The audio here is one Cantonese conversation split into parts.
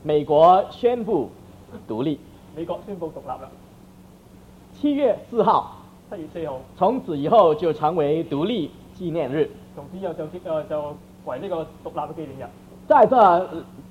美国宣布独立。 美國宣布獨立啦。 7月4號， 7月4號， 從此以後就成為獨立紀念日。 從此以後就為呢個獨立嘅紀念日。 在這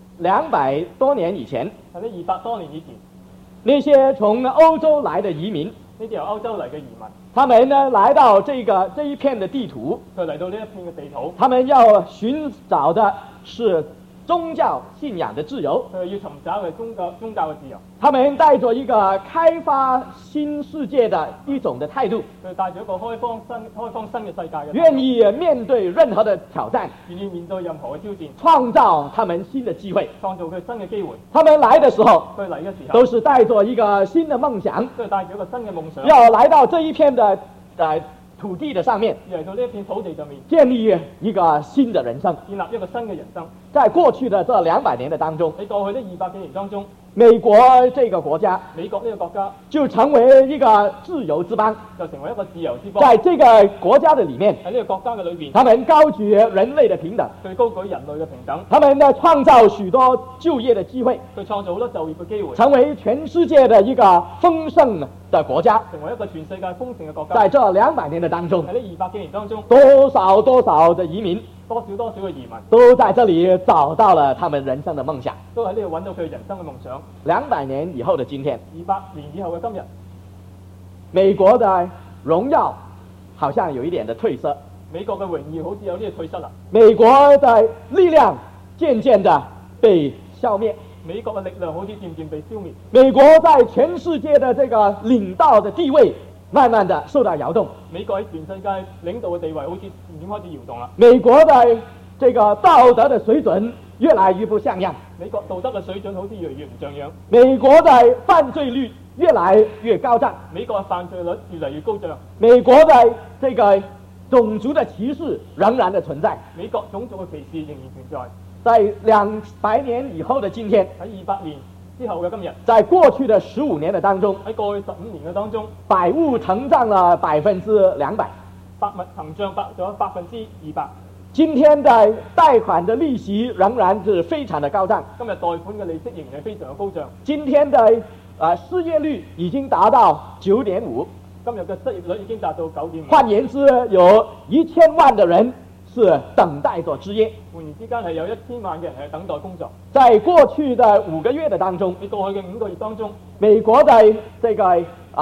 200多年以前， 喺呢200多年以前， 那些從歐洲來的移民， 呢啲由歐洲嚟嘅移民， 他們呢來到這一片的地圖， 佢嚟到呢一片嘅地土， 他們要尋找的是宗教信仰的自由， 佢要尋找嘅宗教嘅自由。 他們帶着一個開發新世界的一種的態度， 佢帶住一個開放新嘅世界嘅， 願意面對任何的挑戰， 願意面對任何嘅挑戰， 創造他們新的機會。 創造佢新嘅機會。 他們來的時候， 佢嚟嘅時候， 都是帶着一個新的夢想， 都係帶住一個新嘅夢想， 要來到這一片的土地的上面， 要嚟到呢一片土地上面， 建立一個新的人生。 建立一個新嘅人生。 在過去的這200年的當中， 喺過去呢200幾年當中， 美國這個國家美國呢個國家就成為一個自由之邦， 就成為一個自由之邦。 在這個國家的裡面， 喺呢個國家嘅裏邊， 他們高舉人類的平等， 佢高舉人類嘅平等， 他們呢創造許多就業的機會， 佢創造好多就業嘅機會， 成為全世界的一個豐盛的國家。 成為一個全世界豐盛嘅國家。 在這200年的當中， 喺呢200幾年當中， 多少的移民， 多少嘅移民都在這裡找到了他們人生的夢想。 都喺呢度揾到佢人生嘅夢想。 200年以後的今天 200年以後嘅今日， 美國的榮耀好像有一點的褪色， 美國嘅榮耀好似有啲嘢退失啦。 美國的力量漸漸的被消滅， 美國嘅力量好似漸漸被消滅。 美國在全世界的這個領導的地位慢慢的受到搖動， 美國喺全世界領導嘅地位好似漸漸開始搖動啦。 美國的這個道德的水準越來越不像樣， 美國道德嘅水準好似越嚟越唔像樣。 美國的犯罪率越來越高漲， 美國嘅犯罪率越嚟越高漲。 美國的這個種族的歧視仍然的存在。 美國種族嘅歧視仍然存在。 在200年以後的今天， 喺200年之後嘅今日， 在過去的15年的當中， 喺過去15年嘅當中， 百物騰漲了200%， 百物騰漲咗200%。 今天的貸款的利息仍然是非常的高漲， 今日貸款嘅利息仍然係非常嘅高漲。 今天的失業率已經達到9.5%， 今日嘅失業率已經達到9.5%。 換言之，有1000萬的人是等待着失業。 換言之間係有1000萬嘅人係等待工作。 在過去的5個月的當中， 喺過去嘅5個月當中， 美國的這個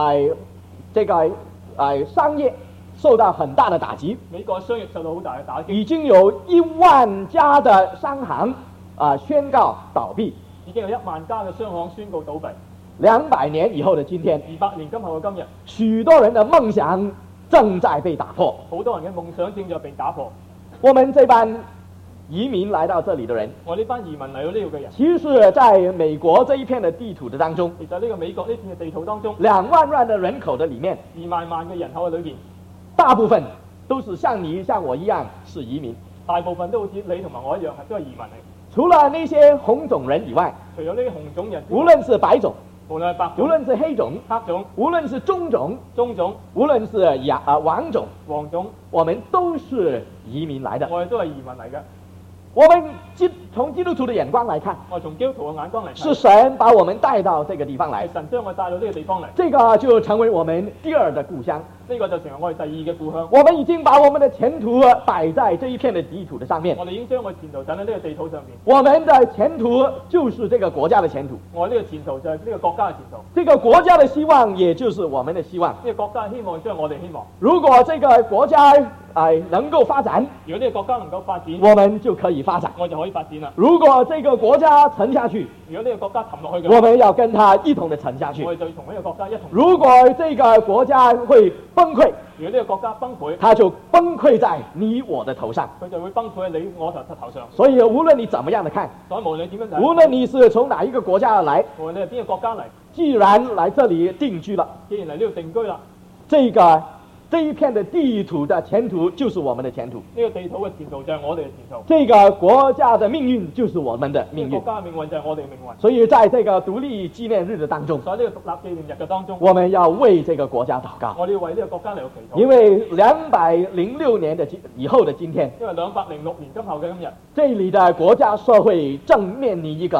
商業受到很大的打擊， 美國商業受到好大嘅打擊， 已經有1萬家的商行宣告倒閉， 已經有1萬家嘅商行宣告倒閉。 200年以後的今天 ，200年今後嘅今日， 許多人的夢想正在被打破， 好多人嘅夢想正在被打破。 我們這班移民來到這裡的人， 我呢班移民嚟到呢度嘅人， 其實在美國這一片的地圖的當中， 其實呢個美國呢片嘅地圖當中 2萬萬的人口的裡面 ，2萬萬嘅人口嘅裏邊， 大部分都是像你像我一樣是移民， 大部分都好似你同埋我一樣都係移民嚟。 除了那些紅種人以外， 除咗呢啲紅種人， 無論是白種， 無論係白種， 無論是黑種， 黑種， 無論是中種， 中種， 無論是黃種， 黃種， 我們都是移民來的。 我哋都係移民嚟嘅。 我們從基督徒的眼光來看， 我從基督徒嘅眼光嚟看， 是神把我們帶到這個地方來， 係神將我帶到呢個地方嚟， 這個就成為我們第二的故鄉。 呢個就成為我哋第二嘅故鄉。 我們已經把我們的前途擺在這一片的地圖的上面， 我哋已經將我前途等喺呢個地圖上面。 我們的前途就是這個國家的前途， 我呢個前途就係呢個國家嘅前途。 這個國家的希望也就是我們的希望。 呢個國家嘅希望將係我哋希望。 如果這個國家能夠發展， 如果呢個國家能夠發展， 我們就可以發展， 我就可以發展啦。 如果這個國家沉下去， 如果呢個國家沉落去嘅， 我們要跟它一同的沉下去。 我哋就同呢個國家一同。 如果這個國家會崩潰， 如果呢個國家崩潰， 它就崩潰在你我的頭上， 佢就會崩潰喺你我頭上。 所以無論你怎麼樣的看， 所以無論你點樣睇， 無論你是從哪一個國家而來， 無論你係邊個國家嚟， 既然來這裡定居了， 既然嚟呢度定居啦， 這一片的地圖的前途就是我們的前途， 呢個地圖嘅前途就係我哋嘅前途， 這個國家的命運就是我們的命運， 國家嘅命運就係我哋嘅命運。 所以在這個獨立紀念日的當中， 所以呢個獨立紀念日嘅當中， 我們要為這個國家禱告， 我哋要為呢個國家嚟到祈禱， 因為206年的以後的今天， 因為206年今後嘅今日， 這裡的國家社會正面臨一個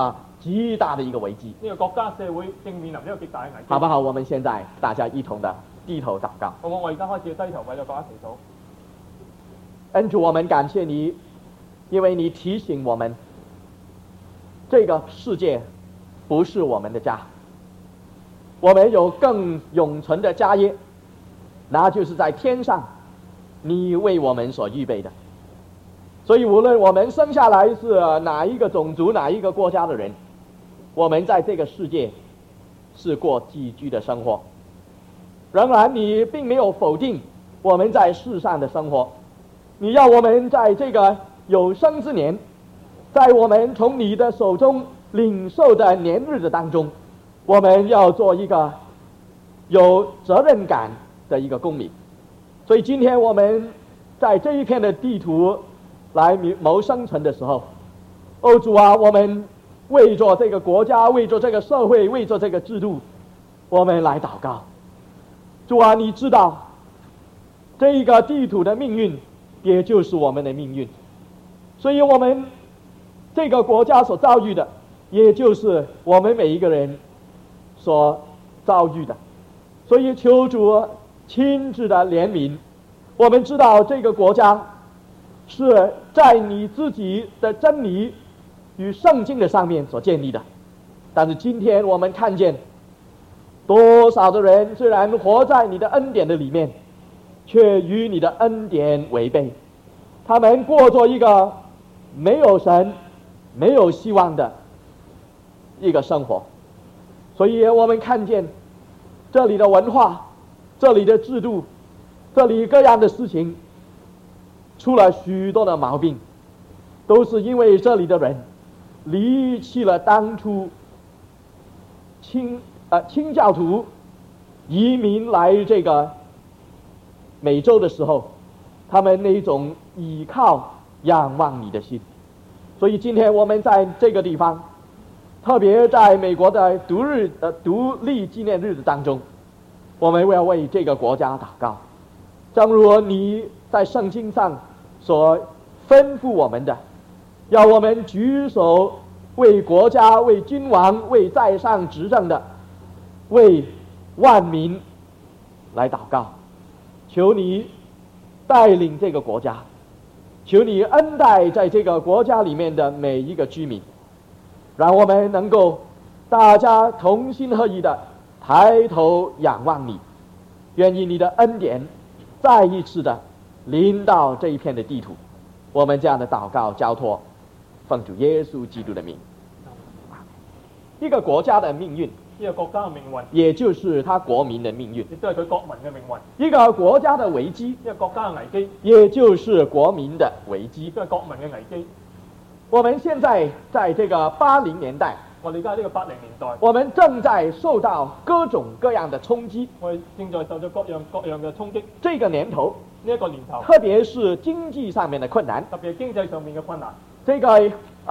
极大的一个危机。 呢個國家社會正面臨呢個極大嘅危機。 好不好？我們現在大家一同的低頭禱告。 好唔好？我而家開始低頭為咗國家祈禱。 恩主，我們感謝你，因為你提醒我們，這個世界不是我們的家，我們有更永存的家業，那就是在天上你為我們所預備的。所以無論我們生下來是哪一個種族哪一個國家的人，我們在這個世界是過寄居的生活，仍然你並沒有否定我們在世上的生活，你要我們在這個有生之年，在我們從你的手中領受的年日子當中，我們要做一個有責任感的一個公民。所以今天我們在這一片的地圖來謀生存的時候，哦主啊，我們為着這個國家，為着這個社會，為着這個制度，我們來禱告。主啊，你知道這一個地圖的命運也就是我們的命運，所以我們這個國家所遭遇的也就是我們每一個人所遭遇的。所以求主親自的憐憫。我們知道這個國家是在你自己的真理與聖經的上面所建立的，但是今天我們看見多少的人雖然活在你的恩典的裡面，卻與你的恩典違背，他們過着一個沒有神沒有希望的一個生活。所以我們看見這裡的文化，這裡的制度，這裡各樣的事情出了許多的毛病，都是因為這裡的人離棄了當初清教徒移民來這個美洲的時候，他們那種倚靠仰望你的心。所以今天我們在這個地方，特別在美國的獨立紀念日子當中，我們要為這個國家禱告，正如你在聖經上所吩咐我們的，要我們舉手為國家、為君王、為在上執政的、為萬民來禱告。求你帶領這個國家，求你恩待在這個國家裡面的每一個居民，讓我們能夠大家同心合意的抬頭仰望你。願意你的恩典再一次的臨到這一片的地圖。我們這樣的禱告交託，奉主耶穌基督的名。一個國家的命運， 呢個國家嘅命運， 也就是他國民的命運， 亦都係佢國民嘅命運。 一個國家的危機， 呢個國家嘅危機， 也就是國民的危機， 都係國民嘅危機。 我們現在在這個80年代， 我哋而家呢個80年代， 我們正在受到各種各樣的衝擊， 我哋正在受到各樣嘅衝擊。 這個年頭， 呢一個年頭， 特別是經濟上面的困難， 特別係經濟上面嘅困難， 這個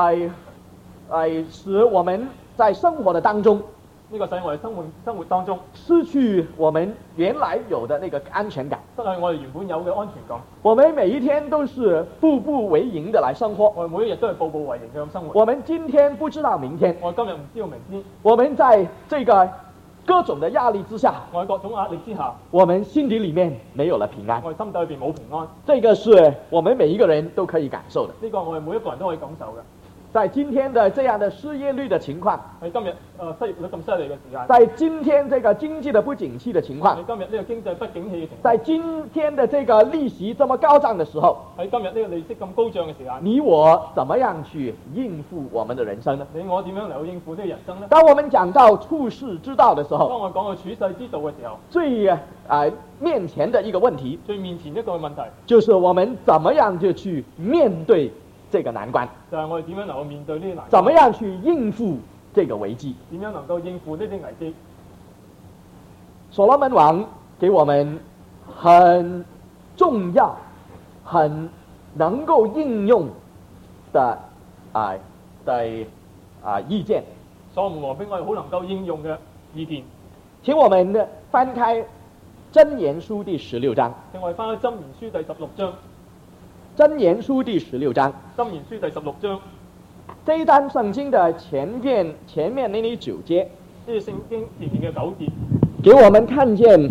使我們在生活的當中， 呢個使我哋生活當中失去我們原來有的那個安全感， 失去我哋原本有嘅安全感。 我們每一天都是步步為營的來生活， 我哋每一日都係步步為營嘅咁生活。 我們今天不知道明天， 我哋今日唔知道明天。 我們在這個各種的壓力之下， 我喺各種壓力之下， 我們心底裡面沒有了平安。 我哋心底裏邊冇平安。 這個是我們每一個人都可以感受的。 呢個我哋每一個人都可以感受嘅。 在今天的這樣的失業率的情況， 喺今日失業率咁犀利嘅時間， 在今天這個經濟的不景氣的情況， 喺今日呢個經濟不景氣嘅情況， 在今天的這個利息這麼高漲的時候， 喺今日呢個利息咁高漲嘅時間， 你我怎麼樣去應付我們的人生呢？ 你我點樣嚟去應付呢個人生呢？ 當我們講到處世之道的時候， 當我講到處世之道嘅時候， 最面前的一個問題， 最面前一個問題， 就是我們怎麼樣就去面對這個難關， 就係我哋點樣能夠面對呢啲難關， 怎麼樣去應付這個危機， 點樣能夠應付呢啲危機。 所羅門王給我們很重要、很能夠應用的意見。 所羅門王俾我哋好能夠應用嘅意見。 請我們翻開箴言書第16章。 請我哋翻去箴言書第16章。 箴言書第16章。 箴言書第16章。 这一章圣经的前面那里9节， 呢個聖經前面嘅9節， 给我们看见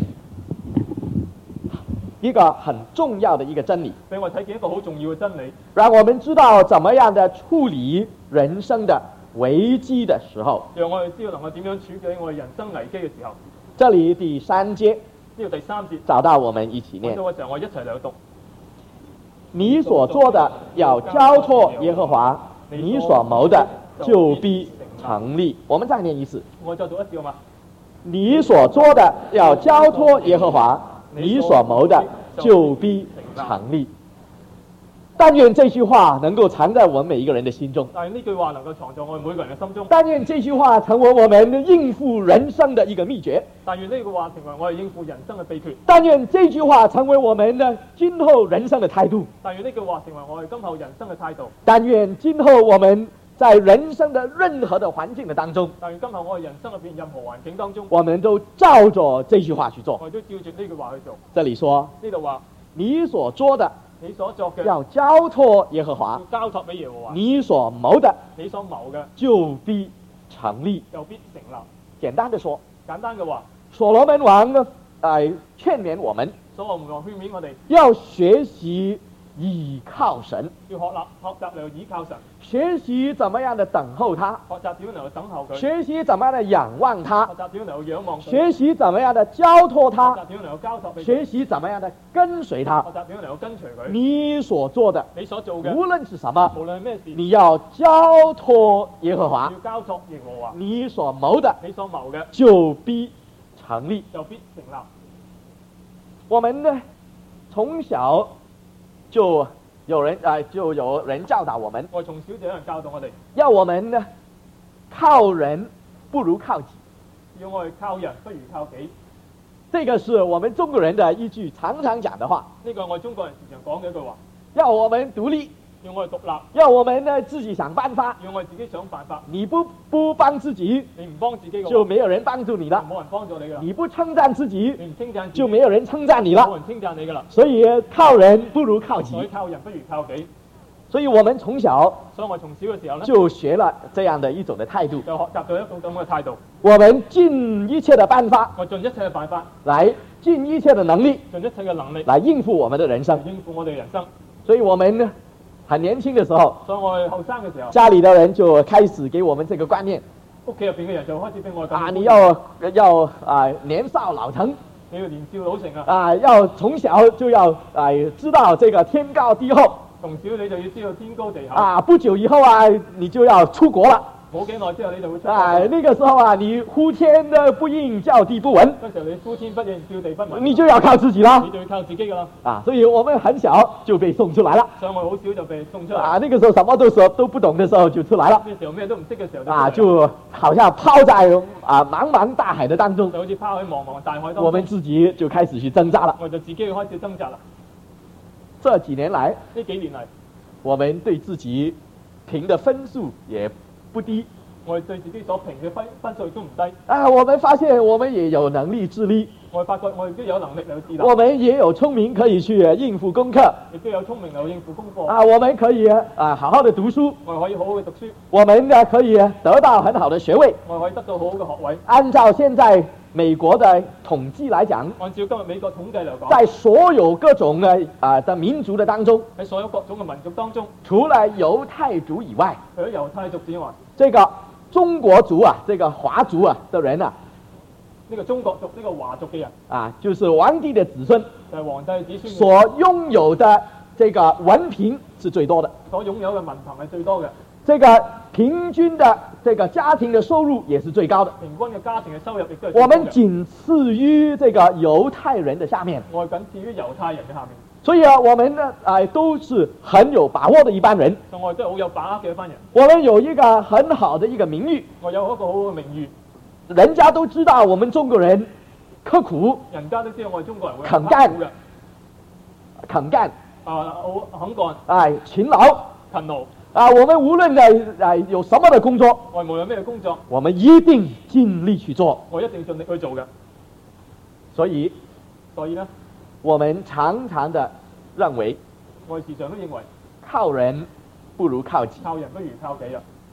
一个很重要的一个真理， 俾我睇見一個好重要嘅真理， 让我们知道怎么样的处理人生的危机的时候。 讓我哋知道能夠點樣處理我哋人生危機嘅時候。 这里第3節， 呢個第3節， 找到我们一起念揾到。嘅時候，我一齊嚟讀。 你所做的要交托耶和华，你所谋的就必成立。我们再念一次。 我再讀一次好嘛？ 你所做的要交托耶和华，你所谋的就必成立。但愿这句话能够藏在我们每一个人的心中。 但係呢句話能夠藏在我哋每個人嘅心中。 但愿这句話成為我們應付人生的一個秘訣。 但願呢句話成為我哋應付人生嘅秘訣。 但願這句話成為我們的今後人生的態度。 但願呢句話成為我哋今後人生嘅態度。 但願今後我們在人生的任何的環境的當中， 但願今後我哋人生入邊任何環境當中， 我們都照着這句話去做。 我哋都照住呢句話去做。 這裡說， 呢度話你所做的你所作嘅要交託耶和華， 要交託俾耶和華， 你所謀的你所謀嘅就必成立。 就必成立。 簡單的說， 簡單嘅話， 所羅門王勸勉我們所羅門王勸勉我哋要學習倚靠神， 要學習嚟依靠神， 學習怎麼樣的等候他， 學習點樣嚟等候佢， 學習怎麼樣的仰望他， 學習點樣嚟仰望佢， 學習怎麼樣的交託學他， 習點樣嚟交託俾佢， 學習怎麼樣的跟隨他。 學習點樣嚟跟隨佢。 你所做的你所做嘅無論是什麼， 無論係咩事， 你要交託耶和華要，交託耶和華， 你所謀的你所謀嘅就必成立。 就必成立。 我們呢，從小就有人教導我們， 我哋從小就有人教導我哋， 要我們呢靠人不如靠己。 要我哋靠人不如靠己。 這個是我們中國人的一句常常講的話。 呢個係我哋中國人時常講嘅一句話， 要我們獨立， 要我哋獨立， 要我們呢自己想辦法。 要我哋自己想辦法。 你不幫自己， 你唔幫自己嘅話， 就沒有人幫助你了。 冇人幫助你㗎啦。 你不稱讚自己， 你唔稱讚自己， 就沒有人稱讚你了。 冇人稱讚你㗎啦。 所以靠人不如靠己所以。靠人不如靠己。 所以我們從小所以我從小嘅時候咧， 就學了這樣的一種的態度。 就學習咗一種咁嘅態度。 我們盡一切的辦法， 我盡一切嘅辦法， 來盡一切的能力， 盡一切嘅能力來應付我們的人生。 應付我哋嘅人生。 所以我們呢很年輕的時候， 所以我哋後生嘅時候， 家裡的人就開始給我們這個觀念屋企入邊嘅人就開始俾我哋啊，你要年少老成你要年少老成啊！ 啊，要從小就要知道這個天高地厚從小你就要知道天高地厚。 啊，不久以後啊，你就要出國了冇幾耐之後你就會出國。 啊，那個時候啊，你呼天的不應，叫地不聞， 嗰時候你呼天不應，叫地不聞， 你就要靠自己了你就要靠自己㗎啦。 啊，所以我們很小就被送出來了所以我好少就被送出嚟。 啊，那個時候什麼都不懂的時候就出來了咩時候咩都唔識嘅時候啊， 就出嚟就好像拋在茫茫大海的當中， 就好似拋喺茫茫大海當中。 我們自己就開始去掙扎了。 我就自己要開始掙扎啦。 這幾年來， 呢幾年嚟， 我們對自己評的分數也不低我哋對自己所評嘅分數亦都唔低。 啊，我們發現我們也有能力自立， 我哋發覺我哋都有能力嚟自立， 我們也有聰明可以去應付功課亦都有聰明嚟應付功課。 啊，我們可以好好的讀書， 我哋可以好好嘅讀書， 我們呢可以得到很好的學位。 我哋可以得到好好嘅學位。 按照現在美國的統計來講， 按照今日美國統計嚟講， 在所有各種的民族的當中， 喺所有各種嘅民族當中， 除了猶太族以外， 除咗猶太族之外， 這個中國族啊，這個華族啊的人啊， 呢個中國族呢個華族嘅人， 啊，就是皇帝的子孫， 就係皇帝嘅子孫所擁有的這個文憑是最多的， 所擁有嘅文憑係最多嘅， 這個平均的這個家庭的收入也是最高的。 平均嘅家庭嘅收入亦都係最我高嘅。 們僅次於這個猶太人的下面， 我係僅次於猶太人嘅下面， 所以我們呢，都是很有把握的一班人。 所以我哋都係好有把握嘅一班人。 我們有一個很好的一個名譽， 我有一個好好嘅名譽， 人家都知道我們中國人刻苦、 人家都知道我哋中國人會肯幹刻苦嘅， 肯幹， 好肯幹、 勤勞勤勞。 啊，我們無論有什麼的工作， 我哋無論咩工作， 我們一定盡力去做。 我一定盡力去做嘅。 所以， 所以呢， 我們常常的認為， 我哋時常都認為靠人不如靠己。 靠人不如靠己啊。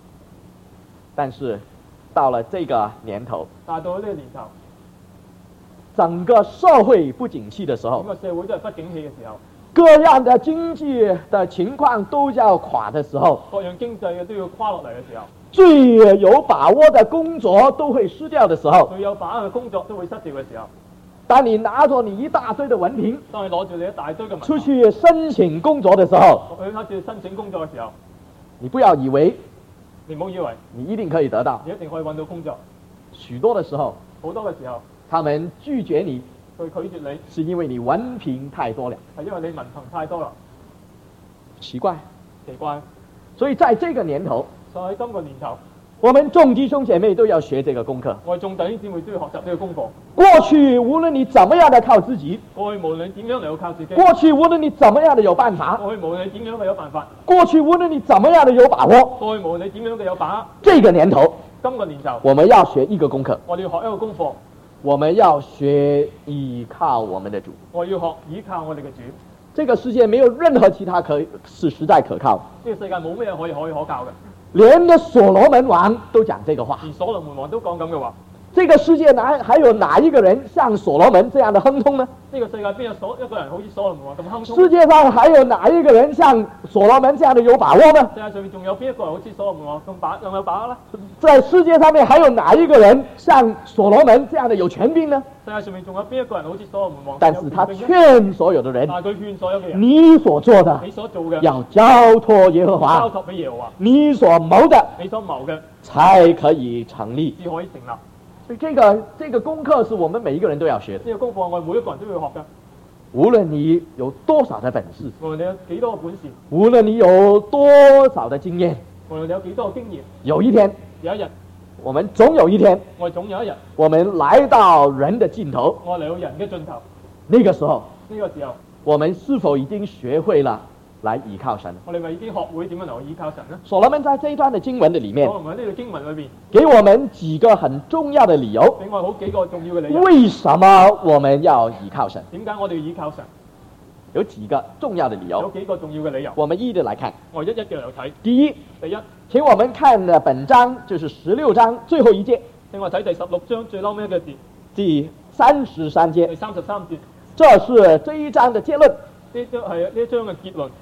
但是到了这个年头， 但係到咗呢個年頭， 整個社會不景氣的時候整，個社會都係不景氣嘅時候， 各樣的經濟的情況都要垮的時候， 各樣經濟嘅都要垮落嚟嘅時候， 最有把握的工作都會失掉的時候， 最有把握嘅工作都會失掉嘅時候， 當你拿着你一大堆的文憑當你攞住你一大堆嘅文出去申請工作的時候， 去開始申請工作嘅時候， 你不要以為你唔好以為你一定可以得到， 你一定可以揾到工作， 許多的時候， 好多嘅時候他們拒絕你， 佢拒絕你， 是因為你文憑太多了， 係因為你文憑太多啦， 奇怪。 奇怪。 所以在這個年頭， 所以喺今個年頭， 我們眾弟兄姐妹都要學這個功課。 我哋眾弟兄姊妹都要學習呢個功課。 過去無論你怎麼樣的靠自己， 過去無論點樣嚟到靠自己， 過去無論你怎麼樣的有辦法， 過去無論點樣嘅有辦法， 過去無論你怎麼樣的有把握， 過去無論點樣嘅有把握， 這個年頭今個年頭， 我們要學一個功課， 我哋要學一個功課， 我們要學依靠我們的主。 我要學倚靠我哋嘅主。 這個世界沒有任何其他是實在可靠的， 呢個世界冇咩可以可靠嘅， 連的所羅門王都講這個話。 連所羅門王都講咁嘅話。 這個世界還有哪一個人像所羅門這樣的亨通呢？ 呢個世界邊有一個人好似所羅門王咁亨通？ 世界上還有哪一個人像所羅門這樣的有把握呢？ 世界上面仲有邊一個人好似所羅門王咁有把握呢？ 在世界上面還有哪一個人像所羅門這樣的有權柄呢？ 世界上面仲有邊一個人好似所羅門王？ 但是他勸所有的人， 但係佢勸所有嘅人， 你所做的你所做嘅要交託耶和交華， 託俾耶和華， 你所謀的你所謀嘅才可以成立。 至可以成立。 所以這個功課是我們每一個人都要學的。 呢個功課我哋每一個人都要學嘅。 無論你有多少的本事， 無論你有幾多個本事， 無論你有多少的經驗， 無論你有幾多個經驗， 有一天， 有一日， 我們總有一天， 我哋總有一日， 我們來到人的盡頭。 我哋嚟到人嘅盡頭。 那個時候， 呢個時候， 我們是否已經學會了來倚靠神？ 我哋咪已經學會點樣嚟依靠神呢？ 所羅門在這一段的經文的裡面， 所羅門喺呢個經文裏邊， 給我們幾個很重要的理由。 俾我好幾個重要嘅理由。 為什麼我們要倚靠神？ 點解我哋要依靠神？ 有幾個重要的理有由， 幾個重要嘅理由。 我們一一的來看。 我一一嘅嚟睇。 第一， 第一， 請我們看的本章就是16章最後一節， 請我睇第16章最嬲尾一個字， 第33節， 第33節。 這是這一章的結論。 呢章係呢一章嘅結論。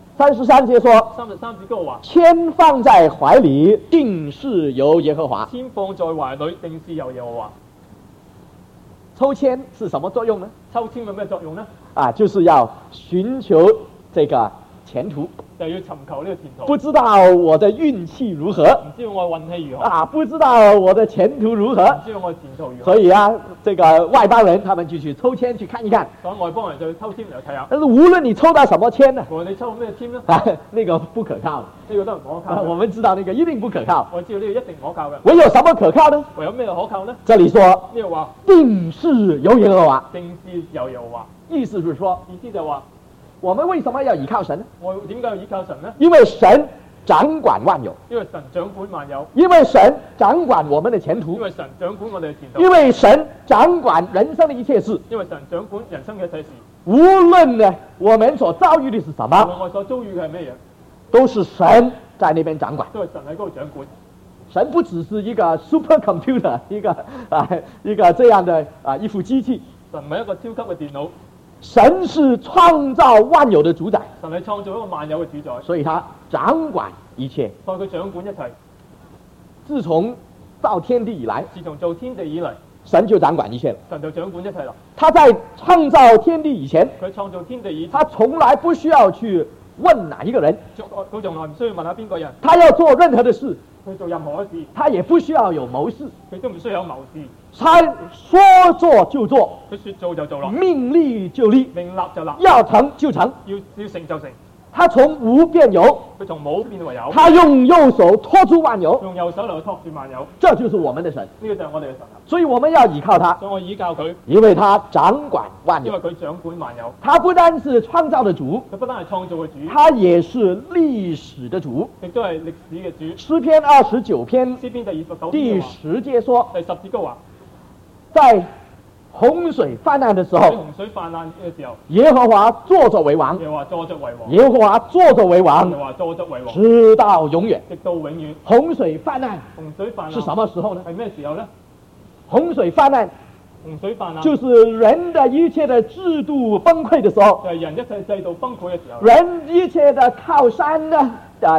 33節說 33節嗰個話， 籤放在懷裡，定是由耶和華。 籤放在懷裡，定是由耶和華。 抽籤是什麼作用呢？ 抽籤有咩作用呢？ 就是要尋求這個前途。 就係要尋求呢個前途。 不知道我的運氣如何， 唔知道我運氣如何， 不知道我的前途如何， 唔知道我前途如何。 所以這個外邦人他們就去抽籤去看一看。 所以外邦人就去抽籤嚟睇下。 但是無論你抽到什麼籤呢， 無論你抽咩籤呢， 那個不可靠。 呢個都唔可靠。 我們知道那個一定不可靠。 我知道呢個一定唔可靠嘅。 唯有什麼可靠呢？ 唯有咩可靠呢？ 這裡說呢個話定是由耶和華， 定是由耶和華。 意思是說， 意思就話我們為什麼要倚靠神呢？ 我點解要依靠神呢？ 因為神掌管萬有， 因為神掌管萬有， 因為神掌管我們的前途因，為神掌管我哋嘅前途， 因為神掌管人生的一切事。 因為神掌管人生嘅一切事。 無論呢我們所遭遇的是什無論麼， 我所遭遇嘅係咩嘢， 都是神在那邊掌管。 都係神喺嗰度掌管。 神不只是一個 supercomputer，一個這樣的一副機器， 神唔係一個超級嘅電腦， 神是創造萬有的主宰， 神係創造一個萬有嘅主宰， 所以他掌管一切。 所以佢掌管一切。 自從造天地以來， 自從造天地以嚟， 神就掌管一切了。 神就掌管一切啦。 他在創造天地以前， 佢創造天地以前， 他從來不需要去問哪一個人， 佢從來唔需要問下邊個人， 他要做任何的事， 去做任何嘅事， 他也不需要有謀士， 佢都唔需要有謀士， 他說做就做， 佢說做就做啦， 命立就立， 命立就立， 要成就成， 要成就成。 他從無變有， 佢從冇變為有， 他用右手托住萬有， 用右手嚟托住萬有， 這就是我們的神。 呢個就係我哋嘅神啦。 所以我們要倚靠他， 所以我依靠佢， 因為他掌管萬有。 因為佢掌管萬有。 他不單是創造的主， 佢不單係創造嘅主， 他也是歷史的主。 亦都係歷史嘅主。 詩篇29篇詩篇第29篇第嘅話， 10節說， 第10節嘅話， 在洪水泛滥的时喺候， 洪水泛濫嘅時候， 耶和華坐着為王， 又話坐着為王， 耶和華坐着為王又，話坐着為王， 直到永遠。 直到永遠。 洪水泛濫洪水泛是什濫麼時候呢？ 係咩時候咧？ 洪水泛濫洪水泛濫就是人的一切的制度崩潰的時候， 就係人一切制度崩潰嘅時候， 人一切的靠山呢，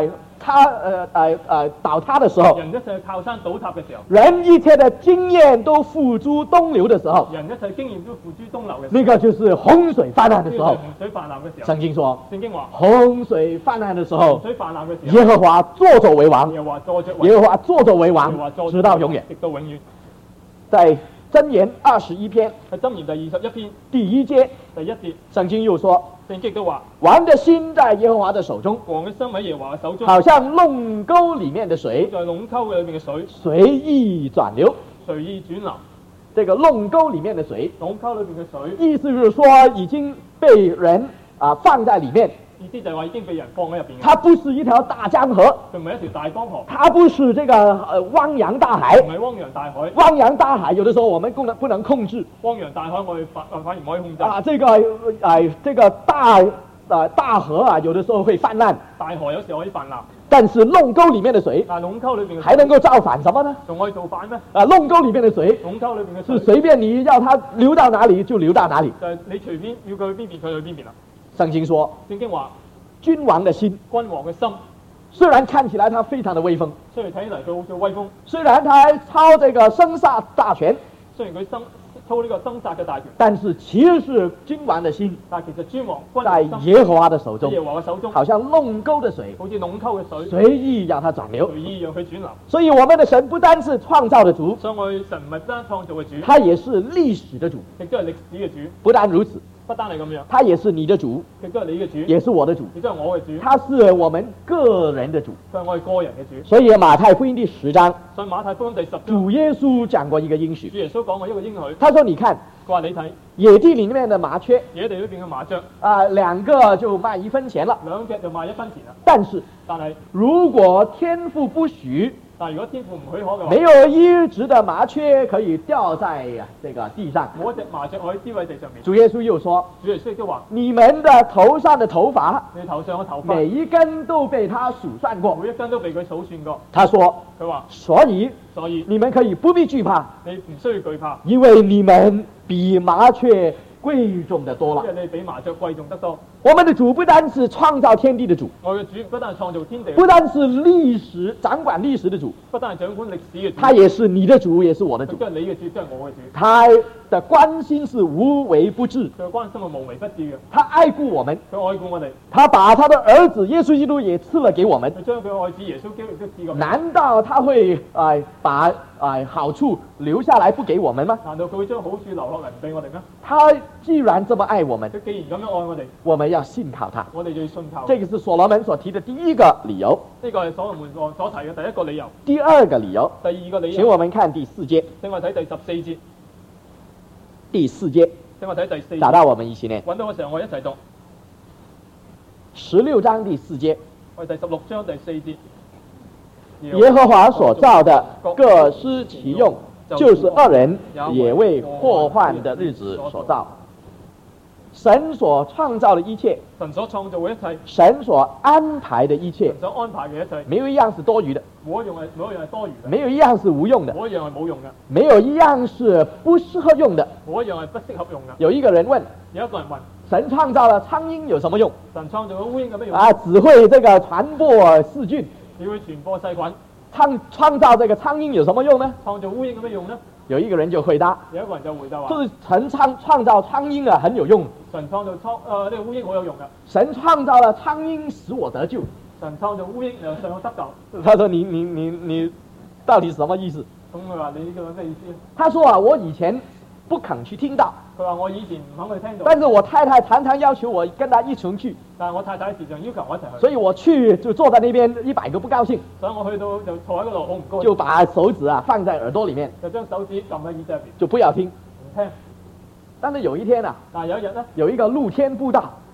倒塌的時候， 人一切靠山倒塌嘅時候， 人一切的經驗都付諸東流的時候， 人一切經驗都付諸東流嘅時候， 那個就是洪水泛濫的時候呢個係。洪水泛濫嘅時候。 聖經說， 聖經話洪水泛濫的時候洪，水泛濫嘅時候， 耶和華坐着為王， 又話坐着為耶和華坐着為又話王， 坐着直到永遠。 直到永遠。 在箴言21篇喺箴言第21篇第1節， 第一節， 聖經又說， 聖經都話： 王的心在耶和華的手中， 王嘅心喺耶和華嘅手中， 好像弄溝裏面的水， 在隴溝裏面嘅水隨意轉流。 隨意轉流， 這個弄溝裡面的水， 隴溝裏面嘅水， 意思就是說已經被人放在裡面， 意思就係話已經被人放喺入邊嘅， 它不是一條大江河， 佢唔係一條大江河， 它不是這個汪洋大海唔。係汪洋大海。 汪洋大海有的時候我們不能控制汪洋大海我哋反而唔可以控制。 這個大河有的時候會泛濫， 大河有時可以泛濫， 但是弄溝裡面的水但係隴溝裏邊嘅還能夠造反什麼呢？ 仲可以造反咩？ 弄溝裡面的水隴溝裏邊嘅是水隨便你要它流到哪裡就流到哪裡。 就係你隨便要佢去邊邊，佢去邊邊啦。 聖經說， 聖經話君王的心君王嘅心雖然看起來他非常的威風， 雖然睇起嚟佢好似威風， 雖然他還操這個生殺大權， 雖然佢操呢個生殺嘅大權， 但是其實是君王的心但係其實君王君在王嘅心耶和華的手中喺，耶和華嘅手中， 好像弄溝的水， 好似隴溝嘅水， 隨意讓它轉流隨。意讓佢轉流。 所以我們的神不單是創造的主， 所以我哋神唔係單創造嘅主， 他也是歷史的主。 亦都係歷史嘅主。 不但如此， 不單係咁樣， 他也是你的主， 亦都係你嘅主， 也是我的主， 亦都係我嘅主， 他是我們個人的主。 佢係我哋個人嘅主。 所以馬太福音第10章， 所以馬太福音第10章， 主耶穌講過一個應許， 主耶穌講過一個應許， 他說：你看佢話你睇野地裡面的麻雀野地裏邊嘅麻雀， 兩個就賣1分錢了， 兩隻就賣1分錢啦。 但是但係如果天父不許， 但係如果天父唔許可嘅話， 沒有一隻的麻雀可以掉在這個地上。 冇一隻麻雀可以丟喺地上面。 主耶穌又說： 主耶穌亦都話： 你們的頭上的頭髮， 你頭上嘅頭每髮， 一根都被他數算過。 每一根都被佢數算過。 他說： 佢話： 所以所以你們可以不必懼怕， 你唔需要懼怕， 因為你們比麻雀貴重得多了。 因為你比麻雀貴重得多。 我們的主不單是創造天地的主， 我嘅主不單係創造天地嘅主， 不單是歷史掌管歷史的主， 不單係掌管歷史嘅主， 他也是你的主，也是我的主亦。都係你嘅主，亦都係我嘅主。 他的關心是無微不至， 佢嘅關心係無微不至嘅， 他愛顧我們， 佢愛顧我哋， 他把他的兒子耶穌基督也賜了給我們。 佢將佢嘅愛子耶穌基督都賜過。 難道他會把好處留下來不給我們嗎？ 難道佢會將好處留落嚟唔俾我哋咩？ 他既然這麼愛我們， 佢既然咁樣愛我哋， 我們要信靠他。 我哋就要信靠。 這個是所羅門所提的第一個理由。 呢個係所羅門王所提嘅第一個理由。 第二個理由， 第二個理請由， 我們看第4節。 請我睇第14節， 第4節， 請我睇第4節。 找到我們一起念。 揾到嘅時候，我一齊讀。 16章第4節， 我哋第16章第4節。 耶和華所造的各司其用，就是惡人也為禍患的日子所造。神所創造的一切， 神所創造嘅一切， 神所安排的一切神，所安排嘅一切， 沒有一樣是多餘的， 冇一樣係多餘嘅， 沒有一樣是無用的， 冇一樣係冇用嘅， 沒有一樣是不適合用的。 冇一樣係不適合用嘅。 有一個人問： 有一個人問： 神創造了蒼蠅有什麼用？ 神創造嘅烏蠅有咩用？ 只會這個傳播細菌。 你會傳播細菌， 創造這個蒼蠅有什麼用呢？ 創造烏蠅有咩用呢？ 有一個人就回答： 有一個人就回答話： 就是神創造蒼蠅很有用。 神創造呢個烏蠅好有用嘅。 神創造了蒼蠅使我得救。 神創造烏蠅讓我得救。 他說你到底什麼意思？ 咁佢話你呢個咩意思？ 他說我以前不肯去聽到， 佢話我以前唔肯去聽到， 但是我太太常常要求我跟她一同去， 但係我太太時常要求我一齊去， 所以我去就坐在那邊100個不高興， 所以我去到就坐喺嗰度好唔高興， 就把手指放在耳朵裡面， 就將手指撳喺耳仔入邊， 就不要聽。 唔聽。 但是有一天啊， 但係有一日咧， 有一個露天布道，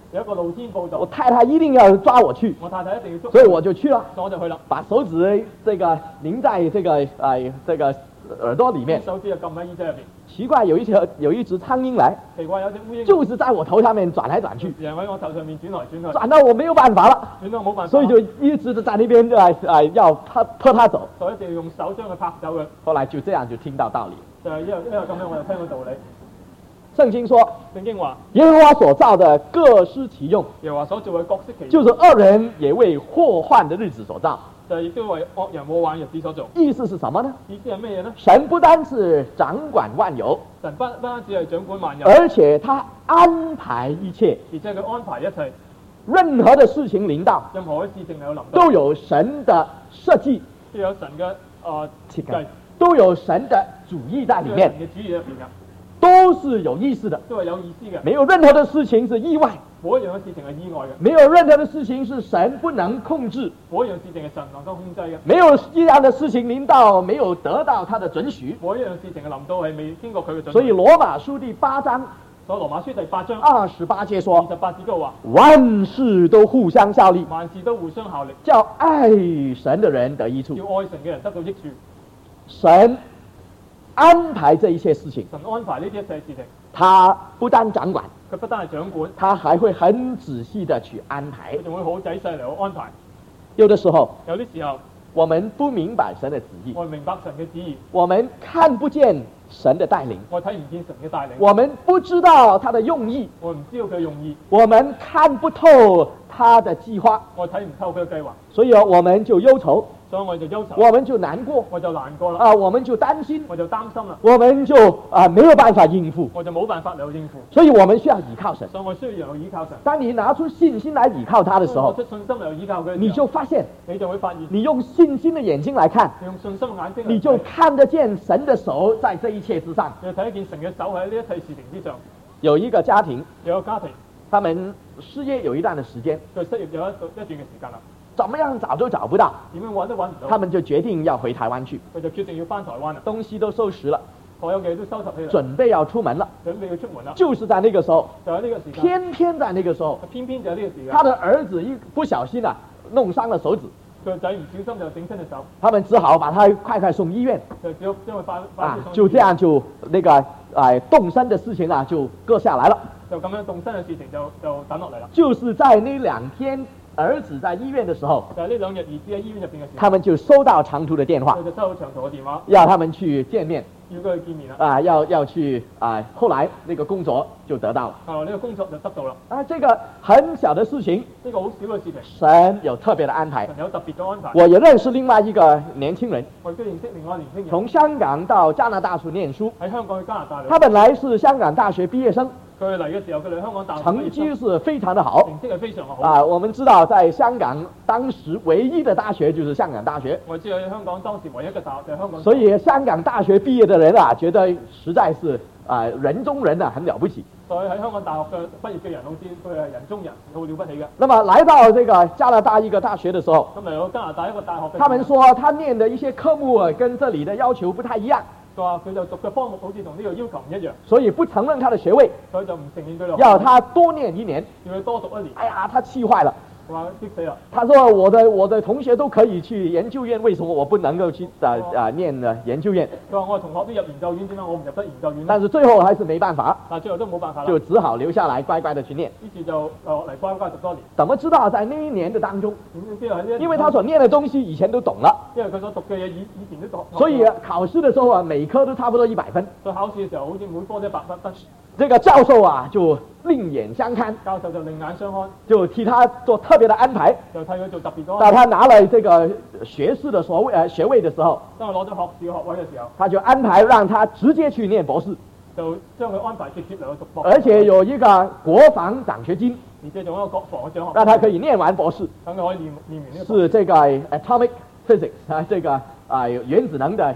有一個露天報我道， 太太一定要抓我去， 我太太一定要捉， 所以我就去了， 所以我就去啦， 把手指这个拧在这个这个耳朵里面。 手指就撳喺耳仔入邊。 奇怪，有一只蒼蠅來， 奇怪有隻烏蠅， 就是在我頭上面轉來轉去， 人喺我頭上面轉來轉去， 轉到我沒有辦法了， 轉到冇辦法， 所以就一直在那邊要拖他走。 所以一定要用手將佢拍走佢。 後來就這樣就聽到道理。 就係因為咁樣，我就聽到道理。 聖經說， 聖經話， 耶和華所造的各司其用， 耶和華所造嘅各司其用， 就是惡人也為禍患的日子所造。 就係亦都為惡人禍患日子所做。 意思是什麼呢？ 意思係咩嘢呢？ 神不單是掌管萬有， 神不單止係掌管萬有， 而且他安排一切， 而且佢安排一切， 任何的事情臨到， 任何嘅事情有臨到， 都有神的設計， 都有神嘅設計， 都有神的主意在裡面， 都有神嘅主意入邊嘅， 都是有意思的， 都係有意思嘅。 沒有任何的事情是意外， 冇一樣嘅事情係意外嘅， 沒有任何的事情是神不能控制， 冇一樣事情係神能夠控制嘅， 沒有一樣的事情臨到沒有得到他的准許。 冇一樣事情係臨到係未經過佢嘅准許。 所以羅馬書第8章所以羅馬書第8章 28節說， 28節嗰度話， 萬事都互相效力， 萬事都互相效力， 叫愛神的人得益處。 叫愛神嘅人得到益處。 神安排這一切事情， 神安排呢啲一切事情， 他不單掌管， 佢不單係掌管， 他還會很仔細的去安排佢。仲會好仔細嚟去安排。 有的時候有啲時候， 我們不明白神的旨意， 我明白神嘅旨意， 我們看不見神的帶領， 我睇唔見神嘅帶領， 我們不知道他的用意， 我唔知道佢嘅用意， 我們看不透他的計劃， 我睇唔透佢嘅計劃， 所以我們就憂愁， 所以我就憂愁， 我們就難過， 我就難過啦， 我們就擔心， 我就擔心啦， 我們就沒有辦法應付， 我就冇辦法嚟應付， 所以我們需要倚靠神。 所以我需要依靠神。 當你拿出信心來倚靠他的時候當我，出信心嚟依靠佢嘅時候， 你就發現， 你就會發現， 你用信心的眼睛來看， 用信心嘅眼睛嚟睇， 你就看得見神的手在這一切之上。 你睇得見神嘅手喺呢一切事情之上。 有一個家庭， 有個家庭， 他們失業有一段的時間， 佢失業有一段嘅時間啦， 怎麼樣找都找不到， 點樣揾都揾唔到， 他們就決定要回台灣去， 佢就決定要翻台灣啦， 東西都收拾了， 所有嘅都收拾起嚟， 準備要出門了。 準備要出門啦。 就是在那個時候， 就喺呢個時間， 偏偏在那個時候， 偏偏就喺呢個時間， 他的兒子一不小心弄傷了手指， 佢個仔唔小心就整親隻手， 他們只好把他快送醫院。 就只好將佢快啲送醫院， 就這樣就那個動身的事情就擱下來了。 就咁樣動身嘅事情就等落嚟啦。 就是在那2天兒子在醫院的時候， 就係呢2日兒子喺醫院入邊嘅時候， 他們就收到長途的電話佢，就收到長途嘅電話， 要他們去見面， 要佢去見面啦。 要去後來那個工作就得到了。 後來呢個工作就得到啦。 這個很小的事情， 呢個好少嘅事情， 神有特別的安排神。有特別嘅安排。 我也認識另外一個年輕人， 我亦都認識另外一個年輕人， 從香港到加拿大去念書， 喺香港去加拿大嚟。 他本來是香港大學畢業生， 佢嚟嘅時候，佢嚟香港大學成績是非常的好。 成績係非常好。 我們知道在香港當時唯一的大學就是香港大學， 我知道喺香港當時唯一嘅大學就係香港。 所以香港大學畢業的人覺得實在是人中人很了不起。 所以喺香港大學嘅畢業嘅人，好似佢係人中人，好了不起嘅。 那麼來到這個加拿大一個大學的時候， 咁嚟到加拿大一個大學嘅， 他們說他念的一些科目跟這裡的要求不太一樣， 佢話佢就讀嘅科目好似同呢個要求唔一樣， 所以不承認他的學位， 所以就唔承認佢咯。 要他多念1年。 要佢多讀1年。 哎呀，他氣壞了。 話激死啦！ 他說我的同學都可以去研究院，為什麼我不能夠去念研究院？ 佢話我嘅同學都入研究院，點解我唔入得研究院？ 但是最後還是沒辦法， 但最後都冇辦法啦， 就只好留下來乖乖的去念。 於是就落嚟乖乖讀多年。 怎麼知道在那一年的當中？ 點知道喺呢？ 因為他所念的東西以前都懂了， 因為佢所讀嘅嘢以前都讀， 所以考試的時候每科都差不多100分。 所以考試嘅時候好似每科都100分。 這個教授就另眼相看， 教授就另眼相看， 就替他做特別的安排。 就替佢做特別嘅安排。 當他拿了這個學士的學位的時候， 當佢攞咗學士學位嘅時候， 他就安排讓他直接去念博士， 就將佢安排直接嚟去讀博士， 而且有一個國防獎學金， 而且仲有一個國防嘅獎學金， 讓他可以念完博士。 等佢可以念完呢個。 是這個 atomic physics 這個原子能的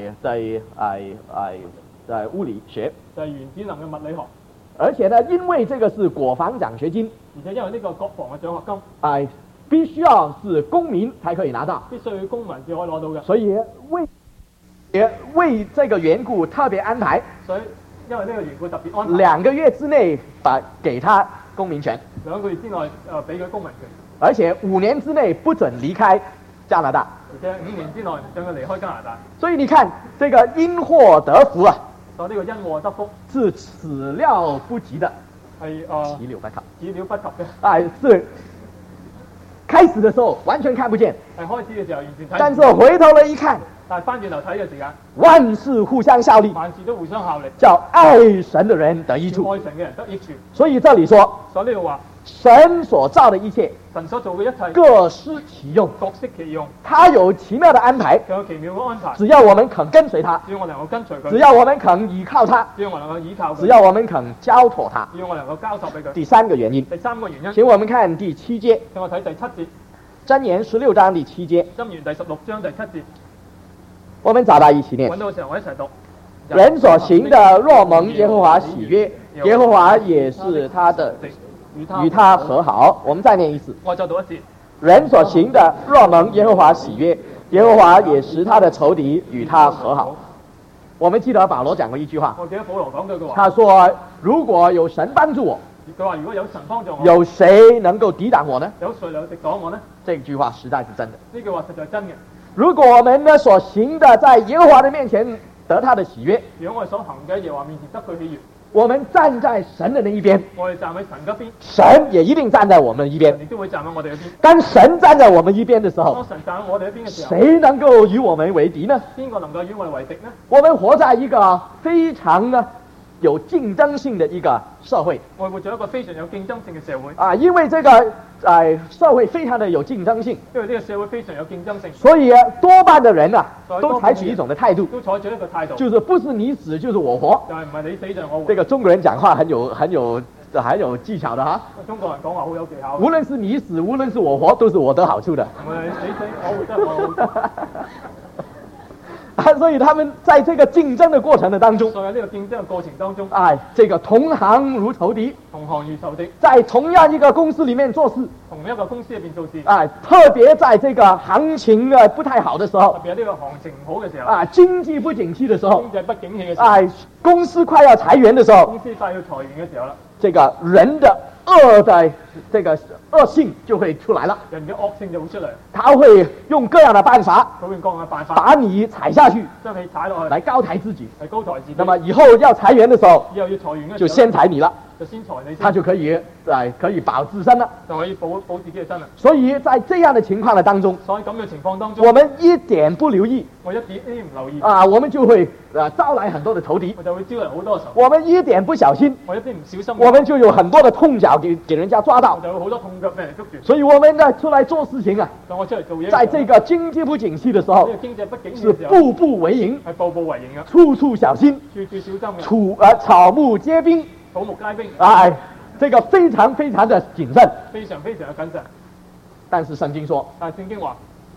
在物理學， 就係原子能嘅物理學。 而且呢，因為這個是國防獎學金， 而且因為呢個國防嘅獎學金， 必須要是公民才可以拿到， 必須要公民至可以攞到嘅。 所以為這個緣故特別安排， 所以因為呢個緣故特別安排， 2個月之內給他公民权， 2個月之內俾佢公民權， 而且5年之内不准离开加拿大。 而且5年之內唔準佢離開加拿大。 所以你看，这个因祸得福啊， 所以呢個因禍得福是始料不及的， 係始料不及。 始料不及嘅， 哎，是开始的时候完全看不见， 係開始嘅時候完全睇唔但是見， 回頭了一看， 但係翻轉頭睇嘅時間， 萬事互相效力， 萬事都互相效力， 叫愛神的人得益處。 愛神嘅人得益處。 所以這裡說， 所以呢度話， 神所造的一切神所做嘅一切各司其用， 各適其用， 他有奇妙的安排， 佢有奇妙嘅安排。 只要我們肯跟隨他， 只要我能夠跟隨佢， 只要我們肯依靠他， 只要我能夠依靠佢， 只要我們肯交託他。 只要我能夠交託俾佢。 第三個原因， 第3個原因， 請我們看第7節， 請我睇第7節， 箴言16章第7節， 箴言第16章第7節， 我們找到一起念揾。到嘅時候我一齊讀。 人所行的若蒙耶和華喜悅，耶和華也是他的與他和好。我們再念一次。 我再讀一次。 人所行的若蒙耶和華喜悅，耶和華也使他的仇敵與他和好。我們記得保羅講過一句話， 我記得保羅講到句話， 他說：如果有神幫助我， 佢話如果有神幫助我， 有誰能夠抵擋我呢？ 有誰能敵擋我呢？ 這句話實在是真的。 呢句話實在係真嘅。 如果我們呢所行的在耶和華的面前得他的喜悅， 如果我哋所行嘅耶和華面前得佢喜悅， 我們站在神的那一邊， 我哋站喺神嗰邊， 神也一定站在我們的一邊神。亦都會站喺我哋嗰邊。 當神站在我們一邊的時候當，神站喺我哋一邊嘅時候， 誰能夠與我們為敵呢？ 邊個能夠與我哋為敵呢？ 我們活在一個非常呢有競爭性的一個社會我哋活在一個非常有競爭性嘅社會， 啊，因為這個社會非常的有競爭性， 因為呢個社會非常有競爭性， 所以多半的人啊都採取一種的態度， 都採取一個態度， 就是不是你死就是我活。 就係唔係你死就係我活。 這個中國人講話很有技巧的哈， 中國人講話好有技巧， 無論是你死，無論是我活，都是我得好處的。 唔係你死我活都係我活。 所以他們在這個競爭的過程的當中， 所以喺呢個競爭嘅過程當中， 這個同行如仇敵， 同行如仇敵， 在同樣一個公司裡面做事， 同一個公司入邊做事， 特別在這個行情不太好的時候， 特別喺呢個行情唔好嘅時候， 經濟不景氣的時候， 經濟不景氣嘅時候， 公司快要裁員的時候， 公司快要裁員嘅時候啦， 這個人的惡的這個惡性就會出來了， 人嘅惡性就會出嚟， 他會用各樣的辦法佢用各樣嘅辦法把你踩下去， 將你踩落去， 來高抬自己。 係高抬自己。 那麼以後要裁員的時候， 以後要裁員嘅時候就先裁你了， 就先裁你先， 他就可以保自身了。 就可以保自己嘅身啦。 所以在這樣的情況的當中， 所以咁嘅情況當中， 我們一點不留意我一啲唔留意， 我們就會招來很多的仇敵。 我就會招嚟好多仇。 我們一點不小心， 我一啲唔小心， 我們就有很多的痛腳給人家抓到我。就會好多痛腳俾人捉住。 所以我們呢出來做事情啊， 所以我出嚟做嘢， 在這個經濟不景氣的時候呢，個經濟不景氣是嘅時候， 步步為營， 係步步為營嘅， 處處小心， 處處小心嘅， 草木皆兵， 草木皆兵， 這個非常非常的謹慎。 非常非常嘅謹慎。 但是聖經說， 但係聖經話，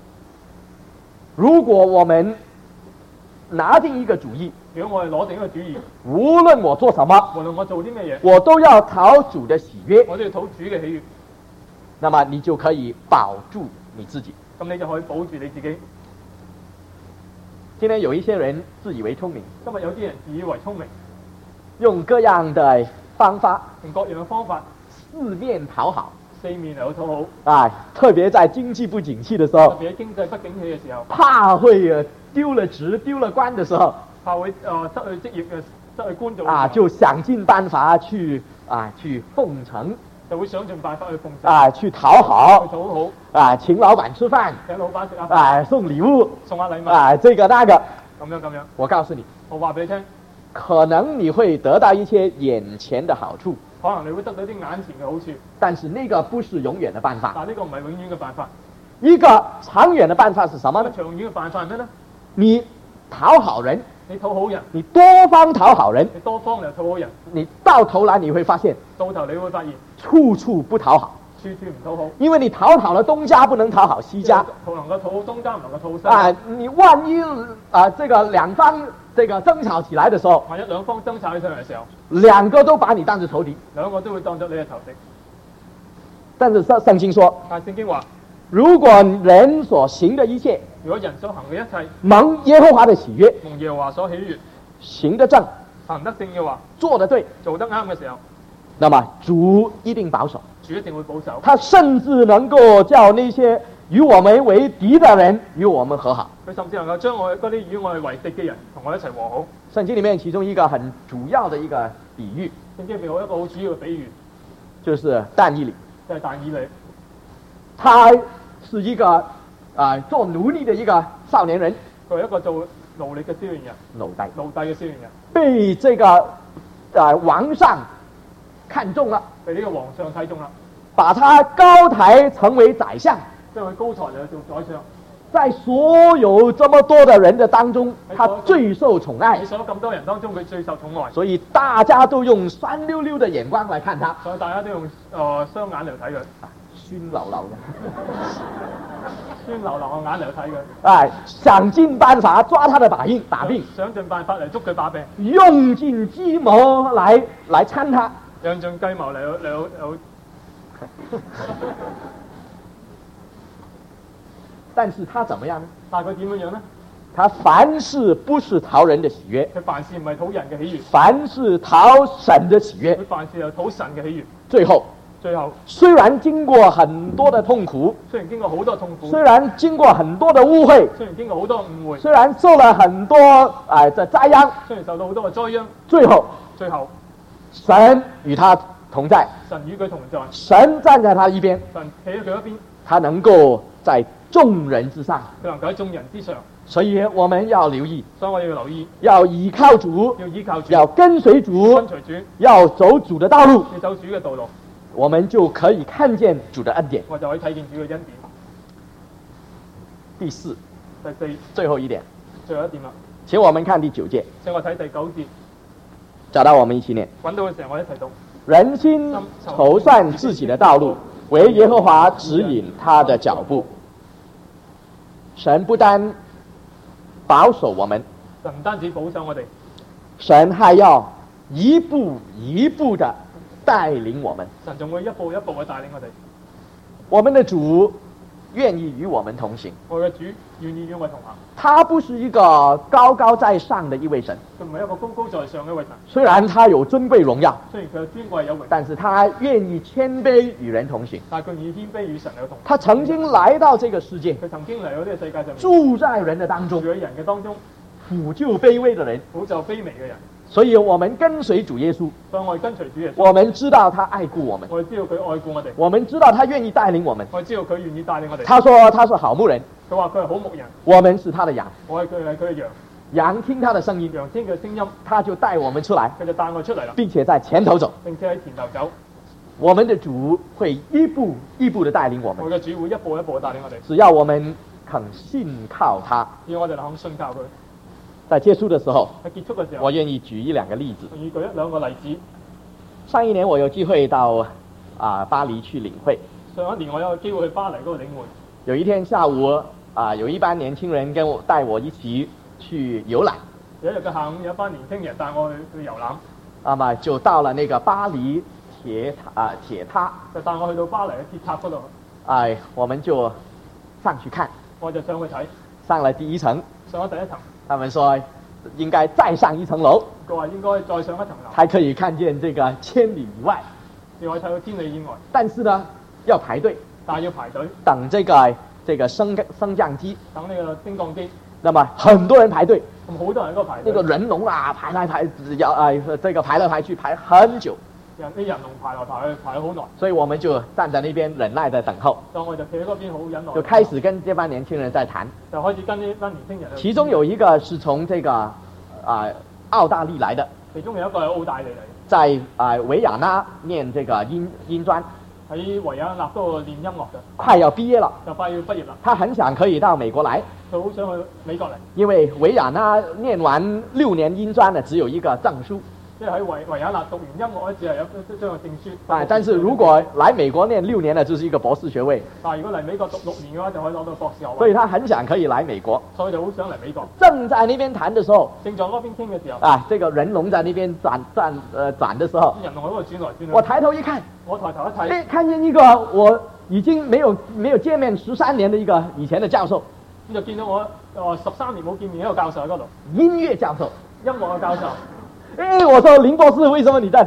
如果我們拿定一個主意， 如果我哋攞定一個主意， 無論我做什麼， 無論我做啲咩嘢， 我都要討主的喜悅， 我都要討主嘅喜悅， 那麼你就可以保住你自己。 咁你就可以保住你自己。 今天有一些人自以為聰明， 今日有啲人自以為聰明， 用各樣的方法用各樣嘅方法四面討好， 四面嚟討好， 特別在經濟不景氣的時候， 特別喺經濟不景氣嘅時候， 怕會丟了職丟了官的時候， 怕會失去職業嘅失去官做嘅時候， 就想盡辦法去奉承， 就會想盡辦法去奉承， 去討好， 去討好， 請老闆吃飯， 請老闆食下飯， 送禮物， 送下禮物， 這個那個， 咁樣。 我告訴你， 我話俾你聽， 可能你會得到一些眼前的好處， 可能你會得到啲眼前嘅好處， 但是那個不是永遠的辦法。 但係呢個唔係永遠嘅辦法。 一個長遠的辦法是什麼呢？ 咁長遠嘅辦法係咩呢？ 你討好人， 你討好人， 你多方討好人， 你多方嚟討好人， 你到頭來你會發現， 到頭你會發現處處不討好， 處處唔討好， 因為你討好了東家，不能討好西家。 能夠討好東家，唔能夠討好西家。 你萬一這個兩方這個爭吵起來的時候， 萬一兩方爭吵起上嚟嘅時候， 兩個都把你當作仇敵， 兩個都會當作你嘅仇敵。 但是聖經說， 但係聖經話， 如果人所行的一切， 如果人所行嘅一切蒙耶和華的喜悅， 蒙耶和華所喜悅， 行得正， 行得正嘅話， 做得對， 做得啱嘅時候， 那么主一定保守， 主一定會保守。 他甚至能夠叫那些與我們為敵的人與我們和好。 佢甚至能夠將我嗰啲與我哋為敵嘅人同我一齊和好。 聖經裡面其中一個很主要的一個比喻， 聖經入邊有一個好主要嘅比喻， 就是但以理。 就係但以理， 他是一個做奴隸的一個少年人， 佢係一個做奴隸嘅少年人， 奴隸嘅少年人， 被這個王上看中了， 被呢個皇上睇中啦， 把他高抬成為宰相。 將佢高抬就做宰相。 在所有這麼多的人的當中，他最受寵愛。 喺所有咁多人當中，佢最受寵愛， 所以大家都用酸溜溜的眼光來看他， 所以大家都用雙眼嚟睇佢， 酸溜溜的， 酸溜溜嘅眼嚟睇佢， 想盡辦法抓他的把柄， 想盡辦法嚟捉佢把柄， 用盡計謀來參他， 用盡計謀嚟但是他怎麼樣呢？ 但係佢點樣呢？ 他凡事不是討人的喜悅， 佢凡事唔係討人嘅喜悅， 凡事討神的喜悅。 佢凡事又討神嘅喜悅。 最後，雖然經過很多的痛苦， 雖然經過好多痛苦， 雖然經過很多的誤會， 雖然經過好多誤會， 雖然受了很多的災殃， 雖然受到好多嘅災殃， 最後神與他同在， 神與佢同在， 神站在他一邊， 神企喺佢一邊， 他能夠在眾人之上， 佢能夠喺眾人之上。 所以我們要留意， 所以我要留意， 要依靠主，要跟隨主，要走主的道路， 要走主嘅道路， 我們就可以看見主的恩典。 我就可以睇見主嘅恩典。 第四， 最後一點啦。 請我們看第9節。 請我睇第9節。 找到我們一起念。 揾到嘅時候我一齊讀。 人心籌算自己的道路，唯耶和華指引他的腳步。神不單保守我們， 神唔單止保守我哋， 神還要一步一步的帶領我們。 神仲會一步一步嘅帶領我哋。 我們的主願意與我們同行， 我嘅主願意與我同行。 他不是一個高高在上的一位神， 佢唔係一個高高在上嘅一位神。 雖然他有尊貴榮耀， 雖然佢有尊貴有榮， 但是他願意謙卑與人同行。 但係佢願意謙卑與神有同行。 他曾經來到這個世界， 佢曾經嚟到呢個世界上面， 住在人的當中， 住喺人嘅當中， 輔救卑微的人， 輔救卑微嘅人。 所以我們跟隨主耶穌， 所以我哋跟隨主耶穌， 我們知道他愛顧我們， 我哋知道佢愛顧我哋， 我們知道他願意帶領我們， 我哋知道佢願意帶領我哋。 他說他是好牧人， 佢話佢係好牧人， 我們是他的羊， 我係佢嘅羊， 羊聽他的聲音， 羊聽佢嘅聲音， 他就帶我們出來， 佢就帶我出嚟啦， 並且在前頭走， 並且喺前頭走。 我們的主會一步一步地帶領我們， 我嘅主會一步一步帶領我哋， 只要我們肯信靠他。 要我哋肯信靠佢。 在結束的時候， 我願意舉一兩個例子。 願意舉一兩個例子。 上一年我有機會到巴黎去領會。 上一年我有機會去巴黎嗰度領會。 有一天下午有一班年輕人帶我一起去遊覽。 有一日嘅下午有一班年輕人帶我去遊覽。 那麼就到了那個巴黎鐵塔。 就帶我去到巴黎嘅鐵塔嗰度。 我們就上去看。 我就上去睇。 上了第一層。 上咗第一層。 他們說應該再上一層樓， 佢話應該再上一層樓， 才可以看見這個千里以外， 先可以睇到千里以外。 但是呢，要排隊， 但係要排隊等這個升降機， 等呢個升降機。 那麼很多人排隊， 咁好多人喺嗰度排隊， 那個人龍排來排，這個排來排去排很久。 啲人龍排來排去排咗好耐， 所以我們就站在那邊忍耐的等候。 所以我就企喺嗰邊好忍耐。 就開始跟這班年輕人在談。 就開始跟呢班年輕人。 其中有一個是從這個澳大利來的。 其中有一個係澳大利嚟。 在維也納念這個音專。 喺維也納嗰度練音樂嘅。 快要畢業了。 就快要畢業啦。 他很想可以到美國來。 佢好想去美國嚟。 因為維也納念完6年音專的只有一個證書。 即係喺維也納讀完音樂咧，只係有張個證書。 但是如果來美國念6年呢，就是一個博士學位。 但係如果嚟美國讀6年嘅話，就可以攞到博士學位。 所以他很想可以來美國。 所以就好想嚟美國。 正在那邊談的時候， 正在嗰邊傾嘅時候， 這個人龍在那邊轉的時候， 人龍喺度轉來轉去。 我抬頭一看， 我抬頭一睇， 看見一個我已經沒有見面13年的一個以前的教授。 咁就見到我13年冇見面一個教授喺嗰度。 音樂教授， 音樂嘅教授。 我說林博士，為什麼你在這裡？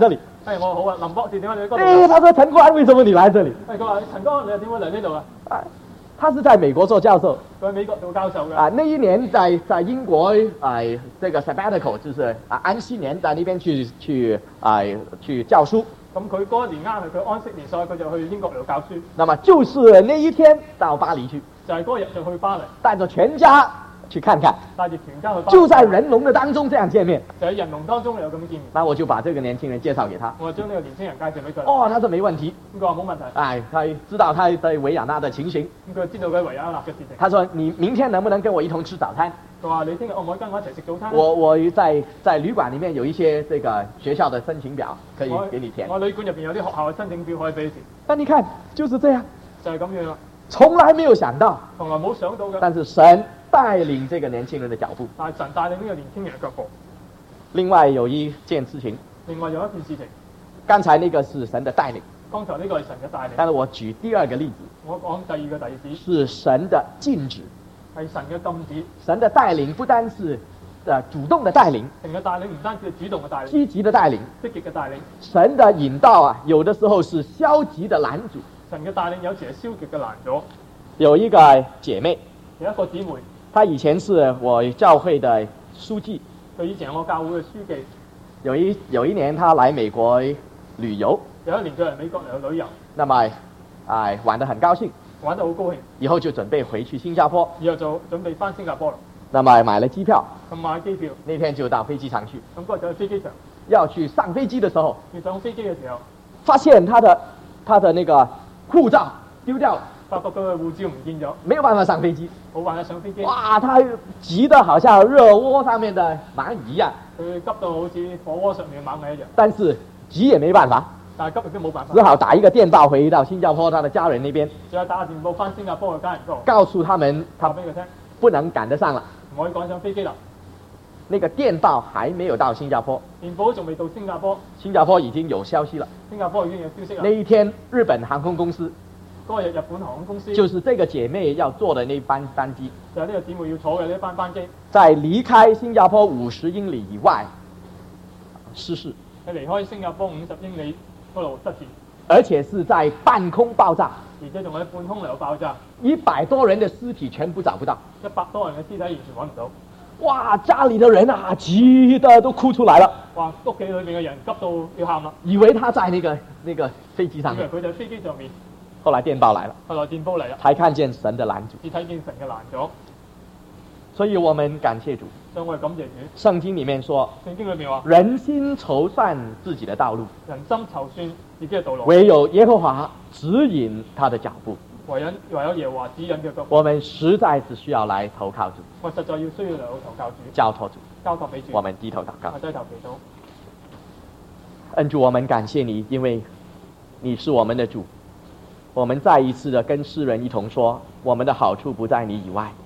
我好啊，林博士點解你喺嗰度？ 哎，他說陳冠為什麼你來這裡？ 佢話陳光你又點會嚟呢度啊？ 他是在美國做教授。 佢喺美國做教授嘅。 那一年在英國這個 sabbatical 就是安息年，在那邊去教書。 咁佢嗰一年啱係佢安息年，所以佢就去英國嚟教書。 那麼就是那一天到巴黎去， 就係嗰日就去巴黎， 帶着全家去看看， 帶住全家去巴黎， 就在人龍的當中這樣見面。 就喺人龍當中有咁見面。 那我就把這個年輕人介紹給他。 我就將呢個年輕人介紹俾佢。 哦，他說沒問題。 咁佢話冇問題。 他知道他在維也納的情形。 咁佢知道佢維也納嘅事情。 他說：你明天能不能跟我一同吃早餐？ 佢話：你聽日可唔可以跟我一齊食早餐？ 我在旅館裡面有一些這個學校的申請表可以給你填。 我旅館入邊有啲學校嘅申請表可以俾你填。 那你看就是這樣， 就係咁樣啦。 從來沒有想到， 從來冇想到嘅。 但是神帶領這個年輕人的腳步。 但係神帶領呢個年輕人嘅腳步。 另外有一件事情。 另外有一件事情。 剛才那個是神的帶領。 剛才呢個係神嘅帶領。 但是我舉第二個例子。 我講第二個例子。 是神的禁止。 係神嘅禁止。 神的帶領不單是主動的帶領。 神嘅帶領唔單止係主動嘅帶領。 積極的帶領。 積極嘅帶領。 神的引導有的時候是消極的攔阻。 神嘅帶領有時係消極嘅攔阻。 有一個姐妹。 有一個姊妹。 她以前是我教會的書記。 佢以前係我教會嘅書記。 有一年她來美國旅遊。 有一年佢嚟美國嚟旅遊。 那麼玩得很高興。 玩得好高興。 以後就準備回去新加坡。 以後就準備返新加坡啦。 那麼買了機票。 咁買機票。 那天就到飛機場去。 咁嗰日就去飛機場。 要去上飛機的時候。 要上飛機嘅時候。 發現他的那個護照丟掉了。 發覺佢嘅護照唔見咗。 沒有辦法上飛機。 冇辦法上飛機。 哇！他急得好像熱鍋上面的螞蟻一樣。 佢急到好似火鍋上面嘅螞蟻一樣。 但是急也沒辦法。 但係急亦都冇辦法。 只好打一個電報回到新加坡他的家人那邊。 只有打個電報返新加坡嘅家人度。 告訴他們，他不能趕得上了。 唔可以趕上飛機啦。 那個電報還沒有到新加坡。 電報仲未到新加坡。 新加坡已經有消息了。 新加坡已經有消息啦。 那一天，日本航空公司。 嗰日日本航空公司。就是這個姐妹要坐的那班機。 就係呢個姊妹要坐嘅呢班機。 在離開新加坡50英里以外失事。 佢離開新加坡50英里嗰度失事。 而且是在半空爆炸。 而且仲喺半空嚟爆炸。 100多人的屍體全部找不到。 100多人嘅屍體完全揾唔到。 哇！家裡的人啊，急得都哭出來了。 哇！屋企裏面嘅人急到要喊啦。 以為他在那個飛機上面。 以為佢就喺飛機上面。 後來電報來了。 後來電報嚟啦。 才看見神的攔阻。 只睇見神嘅攔阻。 所以我們感謝主。 所以我哋感謝主。 聖經裡面說。 聖經裏面話。 人心籌算自己的道路。 人心籌算自己嘅道路。 唯有耶和華指引他的腳步。 唯有耶和華指引嘅腳步。 我們實在是需要來投靠主。 我實在需要嚟投靠主。 交託主。 交託俾主。 我們低頭禱告。 我低頭祈禱。 恩主，我們感謝你，因為你是我們的主。我們再一次的跟世人一同說，我們的好處不在你以外，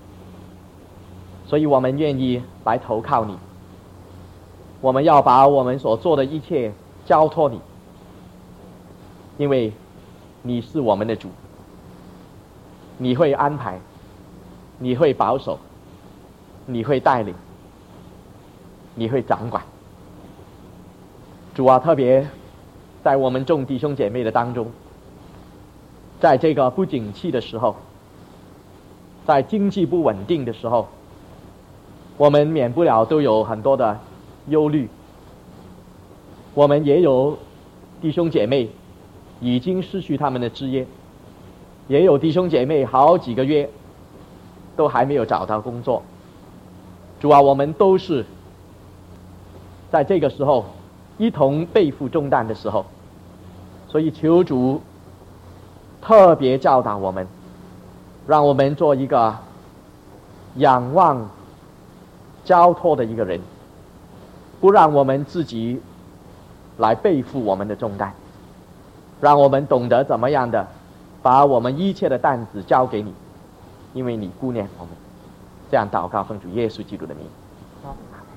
所以我們願意來投靠你。我們要把我們所做的一切交託你，因為你是我們的主，你會安排，你會保守，你會帶領，你會掌管。主啊，特別在我們眾弟兄姐妹的當中，在這個不景氣的時候，在經濟不穩定的時候，我們免不了都有很多的憂慮。我們也有弟兄姐妹已經失去他們的職業，也有弟兄姐妹好幾個月都還沒有找到工作。主啊，我們都是在這個時候一同背負重擔的時候，所以求主特別教導我們，讓我們做一個仰望交託的一個人，不讓我們自己來背負我們的重擔，讓我們懂得怎麼樣的把我們一切的擔子交給你，因為你顧念我們。這樣禱告，奉主耶穌基督的名。